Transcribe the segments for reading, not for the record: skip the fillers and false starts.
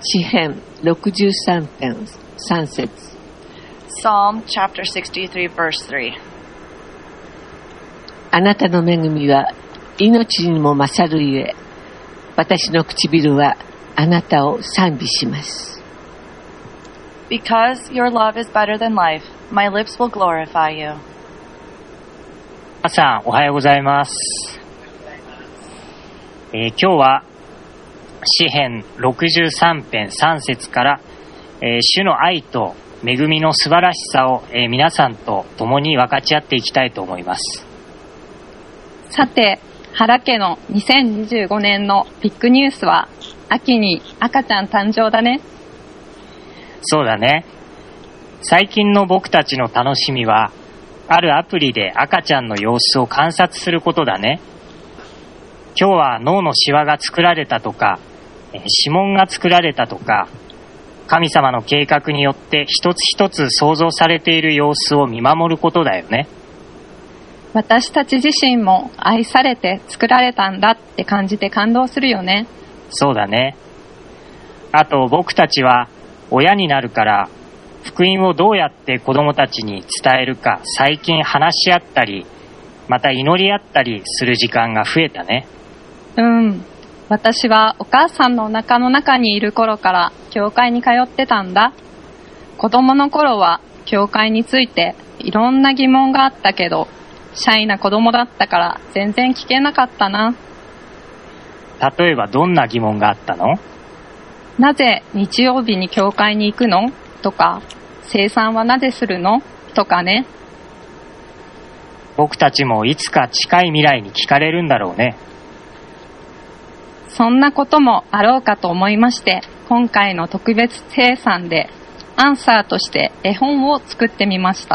詩編63編3節 Psalm chapter 63 verse 3. あなたの恵みは命にも勝るゆえ、私の唇はあなたを賛美します。 Because your love is better than life, my lips will glorify you. 皆さんおはようございます。今日は詩編63編3節から、主の愛と恵みの素晴らしさを、皆さんと共に分かち合っていきたいと思います。 さて、原家の2025年のビッグニュースは秋に赤ちゃん誕生だね。 そうだね。最近の僕たちの楽しみはあるアプリで赤ちゃんの様子を観察することだね。今日は脳のシワが作られたとか、指紋が作られたとか、神様の計画によって一つ一つ創造されている様子を見守ることだよね。 私たち自身も愛されて作られたんだって感じて感動するよね。 そうだね。あと僕たちは親になるから福音をどうやって子供たちに伝えるか最近話し合ったり、また祈り合ったりする時間が増えたね。 私はお母さんのお腹の中にいる頃から教会に通ってたんだ。子供の頃は教会についていろんな疑問があったけど、シャイな子供だったから全然聞けなかったな。 例えばどんな疑問があったの？ なぜ日曜日に教会に行くの？とか、聖餐はなぜするの？とかね。 僕たちもいつか近い未来に聞かれるんだろうね。 そんなこともあろうかと思いまして、今回の特別聖餐でアンサーとして絵本を作ってみました。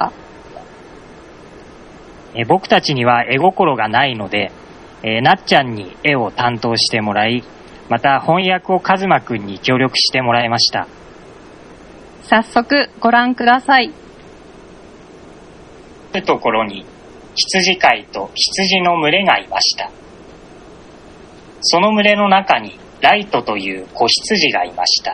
僕たちには絵心がないので、なっちゃんに絵を担当してもらい、また翻訳をカズマくんに協力してもらいました。 早速ご覧ください。 あるところに羊飼いと羊の群れがいました。その群れの中にライトという子羊がいました。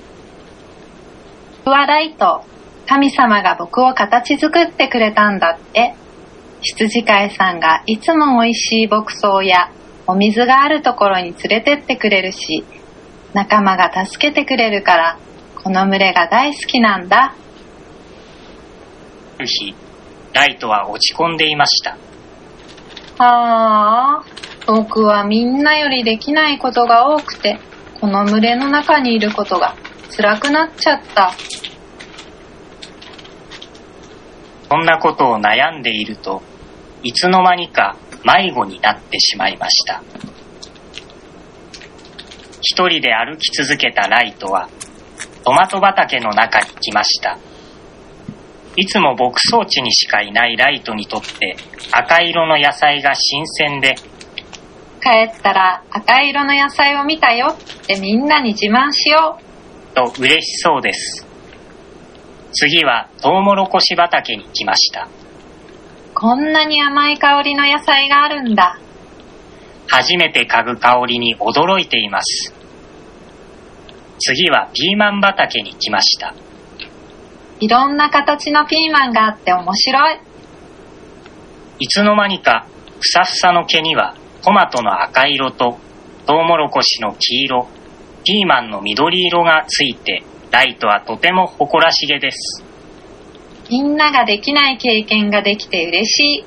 僕はライト、神様が僕を形作ってくれたんだって。羊飼いさんがいつもおいしい牧草やお水があるところに連れてってくれるし、仲間が助けてくれるからこの群れが大好きなんだ。 ある日、ライトは落ち込んでいました。 僕はみんなよりできないことが多くて、この群れの中にいることが辛くなっちゃった。 そんなことを悩んでいると、いつの間にか迷子になってしまいました。一人で歩き続けたライトはトマト畑の中に来ました。いつも牧草地にしかいないライトにとって赤色の野菜が新鮮で、 帰ったら赤色の野菜を見たよってみんなに自慢しようと嬉しそうです。次はトウモロコシ畑に来ました。 こんなに甘い香りの野菜があるんだ。 初めて嗅ぐ香りに驚いています。次はピーマン畑に来ました。 いろんな形のピーマンがあって面白い。 いつの間にかふさふさの毛にはトマトの赤色とトウモロコシの黄色、ピーマンの緑色がついて、ライトはとても誇らしげです。 みんなができない経験ができて嬉しい。 ウ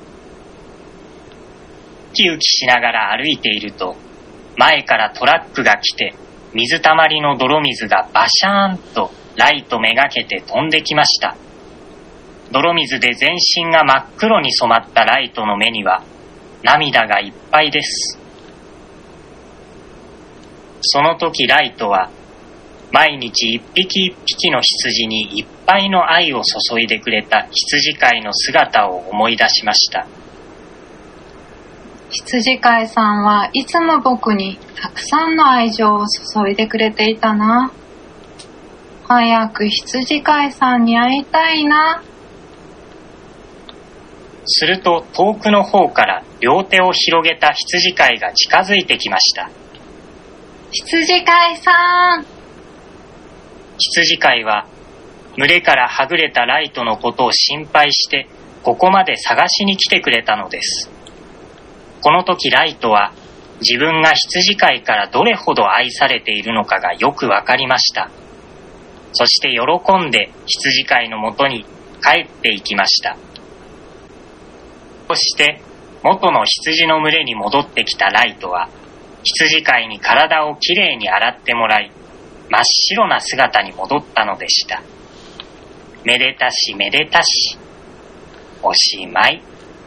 キウキしながら歩いていると、前からトラックが来て、水たまりの泥水がバシャーンとライトめがけて飛んできました。泥水で全身が真っ黒に染まったライトの目には涙がいっぱいです。その時ライトは毎日一匹一匹の羊にいっぱいの愛を注いでくれた羊飼いの姿を思い出しました。 羊飼いさんはいつも僕にたくさんの愛情を注いでくれていたな。早く羊飼いさんに会いたいな。 すると遠くの方から両手を広げた羊飼いが近づいてきました。 羊飼いさん、 羊飼いは群れからはぐれたライトのことを心配してここまで探しに来てくれたのです。この時ライトは自分が羊飼いからどれほど愛されているのかがよくわかりました。そして喜んで羊飼いのもとに帰っていきました。そして元の羊の群れに戻ってきたライトは羊飼いに体をきれいに洗ってもらい、真っ白な姿に戻ったのでした。めでたしめでたし。おしまい。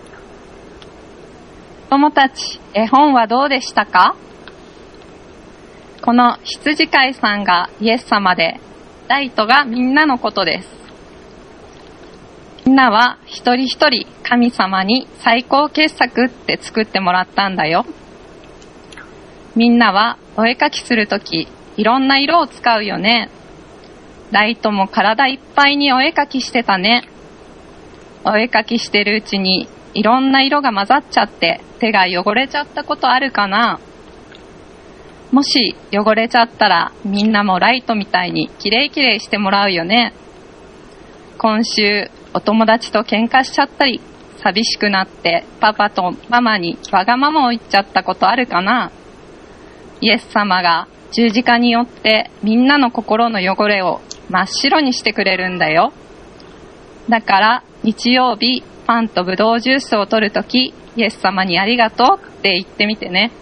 子供たち、絵本はどうでしたか？この羊飼いさんがイエス様で、ライトがみんなのことです。みんなは一人一人神様に最高傑作って作ってもらったんだよ。みんなはお絵かきするとき、いろんな色を使うよね。ライトも体いっぱいにお絵かきしてたね。お絵かきしてるうちにいろんな色が混ざっちゃって手が汚れちゃったことあるかな？もし汚れちゃったらみんなもライトみたいにきれいきれいしてもらうよね。今週お友達と喧嘩しちゃったり、寂しくなってパパとママにわがままを言っちゃったことあるかな？イエス様が十字架によってみんなの心の汚れを真っ白にしてくれるんだよ。だから日曜日パンとブドウジュースを取るとき、イエス様にありがとうって言ってみてね。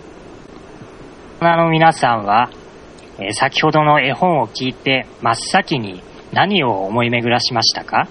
皆さんは、先ほどの絵本を聞いて真っ先に何を思い巡らしましたか？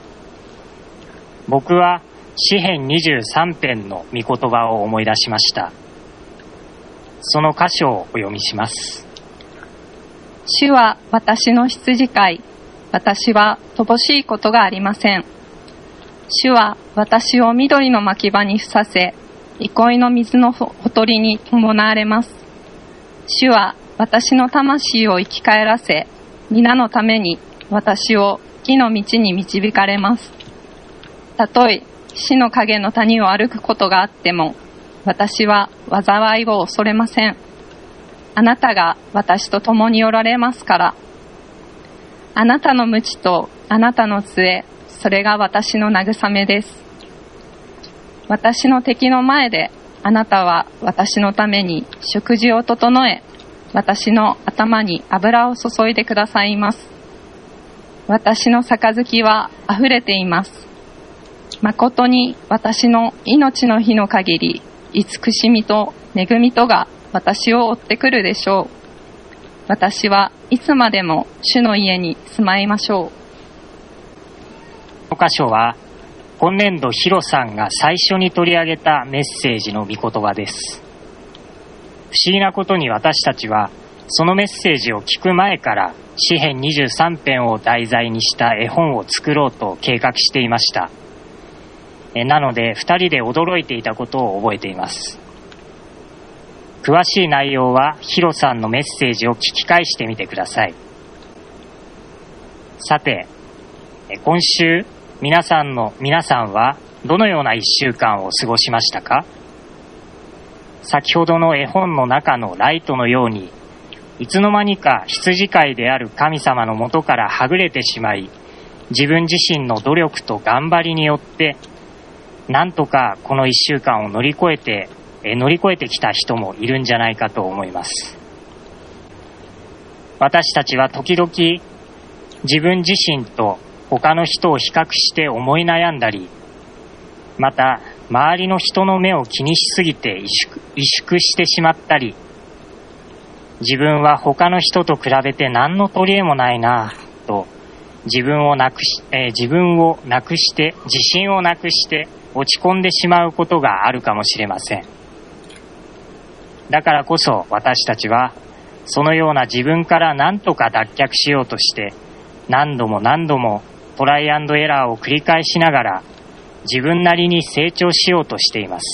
僕は詩編23編の御言葉を思い出しました。その箇所をお読みします。 主は私の羊飼い、私は乏しいことがありません。主は私を緑の牧場にふさせ、憩いの水のほとりに伴われます。主は私の魂を生き返らせ、皆のために私を義の道に導かれます。たとえ死の影の谷を歩くことがあっても、私は災いを恐れません。あなたが私と共におられますから。あなたの鞭とあなたの杖、それが私の慰めです。私の敵の前であなたは私のために食事を整え、私の頭に油を注いでくださいます。私の杯はあふれています。誠に私の命の日の限り、慈しみと恵みとが私を追ってくるでしょう。私はいつまでも主の家に住まいましょう。 この箇所は今年度ヒロさんが最初に取り上げたメッセージの御言葉です。不思議なことに私たちはそのメッセージを聞く前から詩編23編を題材にした絵本を作ろうと計画していました。なので2人で驚いていたことを覚えています。詳しい内容はヒロさんのメッセージを聞き返してみてください。さて、今週皆さんはどのような1週間を過ごしましたか？先ほどの絵本の中のライトのように、いつの間にか羊飼いである神様のもとからはぐれてしまい、自分自身の努力と頑張りによってなんとかこの1週間を乗り越えてきた人もいるんじゃないかと思います。私たちは時々自分自身と他の人を比較して思い悩んだり、また周りの人の目を気にしすぎて萎縮してしまったり、自分は他の人と比べて何の取り柄もないなと自分をなくして自信をなくして落ち込んでしまうことがあるかもしれません。だからこそ私たちはそのような自分から何とか脱却しようとして何度もトライアンドエラーを繰り返しながら自分なりに成長しようとしています。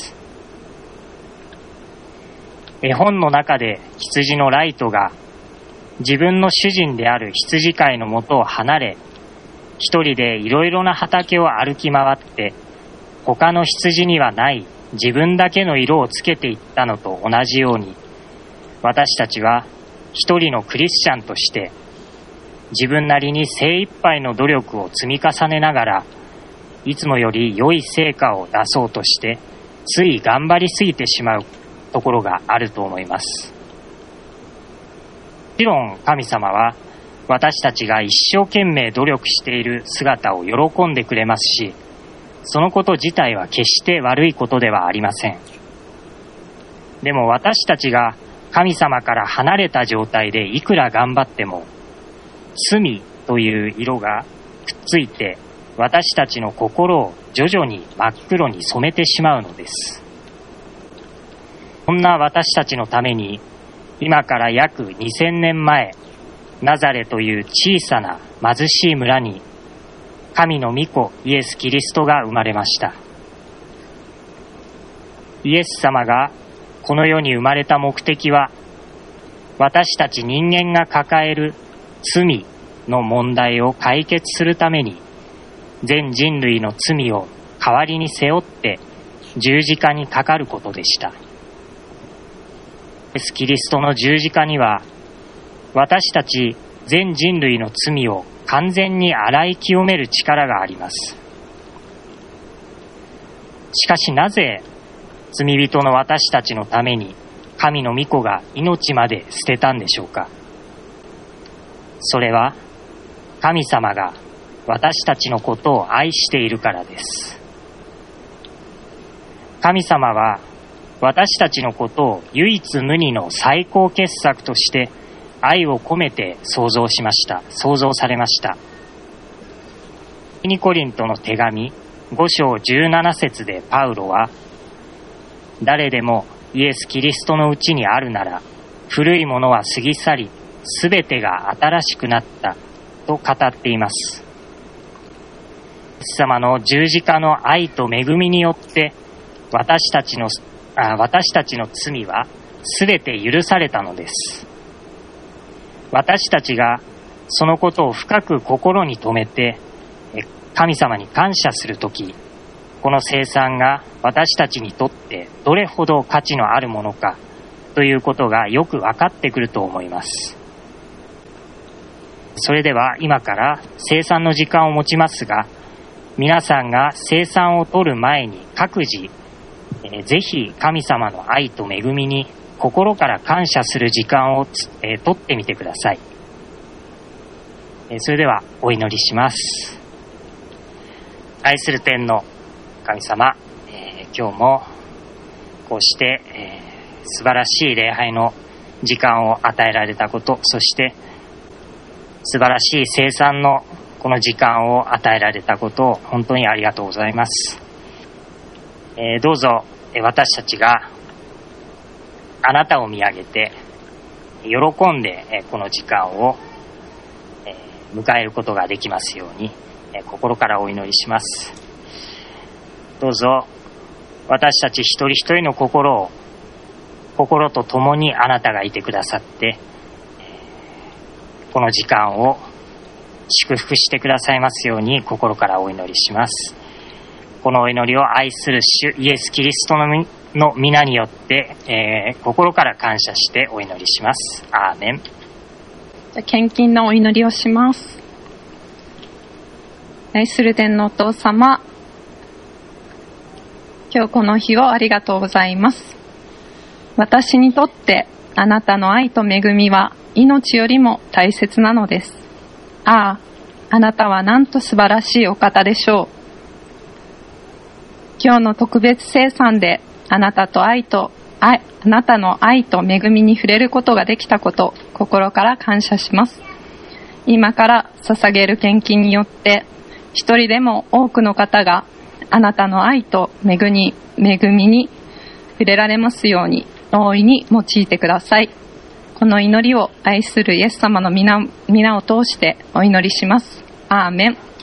絵本の中で羊のライトが自分の主人である羊飼いのもとを離れ、一人でいろいろな畑を歩き回って他の羊にはない自分だけの色をつけていったのと同じように、私たちは一人のクリスチャンとして自分なりに精一杯の努力を積み重ねながら、いつもより良い成果を出そうとして、つい頑張りすぎてしまうところがあると思います。もちろん神様は私たちが一生懸命努力している姿を喜んでくれますし、そのこと自体は決して悪いことではありません。でも私たちが神様から離れた状態でいくら頑張っても、罪という色がくっついて私たちの心を徐々に真っ黒に染めてしまうのです。そんな私たちのために、今から約2000年前、ナザレという小さな貧しい村に神の御子イエス・キリストが生まれました。イエス様がこの世に生まれた目的は、私たち人間が抱える罪の問題を解決するために、全人類の罪を代わりに背負って十字架にかかることでした。イエス・キリストの十字架には、私たち全人類の罪を完全に洗い清める力があります。しかしなぜ罪人の私たちのために神の御子が命まで捨てたんでしょうか。それは神様が私たちのことを愛しているからです。神様は私たちのことを唯一無二の最高傑作として愛を込めて創造されました。第2コリントの手紙5章17節でパウロは、誰でもイエス・キリストのうちにあるなら、古いものは過ぎ去り、すべてが新しくなったと語っています。イエス様の十字架の愛と恵みによって、私たちの罪はすべて許されたのです。私たちがそのことを深く心に留めて、神様に感謝するとき、この聖餐が私たちにとってどれほど価値のあるものかということがよく分かってくると思います。それでは今から聖餐の時間を持ちますが、皆さんが聖餐を取る前に各自、ぜひ神様の愛と恵みに心から感謝する時間を取ってみてください。それではお祈りします。愛する天の神様、今日もこうして、素晴らしい礼拝の時間を与えられたこと、そして素晴らしい聖餐のこの時間を与えられたことを本当にありがとうございます。どうぞ私たちがあなたを見上げて喜んでこの時間を迎えることができますように心からお祈りします。どうぞ私たち一人一人の心と共にあなたがいてくださってこの時間を祝福してくださいますように心からお祈りします。このお祈りを愛する主イエス・キリストの皆によって、心から感謝してお祈りします。アーメン。 じゃあ献金のお祈りをします。愛する天のお父様、今日この日をありがとうございます。私にとってあなたの愛と恵みは命よりも大切なのです。あなたはなんと素晴らしいお方でしょう。今日の特別聖餐であなたの愛と恵みに触れることができたこと、心から感謝します。今から捧げる献金によって一人でも多くの方があなたの愛と恵みに触れられますように大いに用いてください。この祈りを愛するイエス様の皆を通してお祈りします。アーメン。